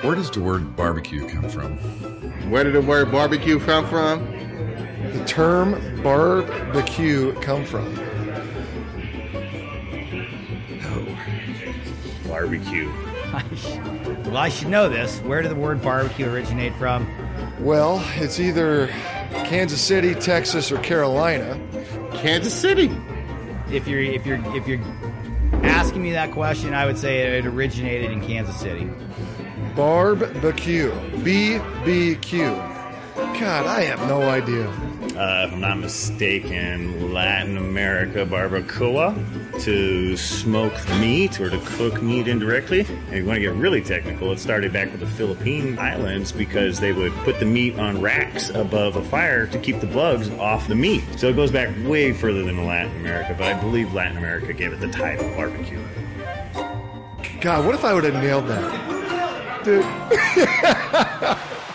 Where does the word barbecue come from? Where did the word barbecue come from? The term barbecue come from? Barbecue. Well, I should know this. Where did the word barbecue originate from? Well, it's either Kansas City, Texas, or Carolina. Kansas City. If you're asking me that question, I would say it originated in Kansas City. Barbecue. BBQ. God, I have no idea. If I'm not mistaken, Latin America barbacoa, to smoke meat or to cook meat indirectly. And if you want to get really technical, it started back with the Philippine Islands because they would put the meat on racks above a fire to keep the bugs off the meat. So it goes back way further than Latin America, but I believe Latin America gave it the title barbecue. God, what if I would have nailed that? Dude.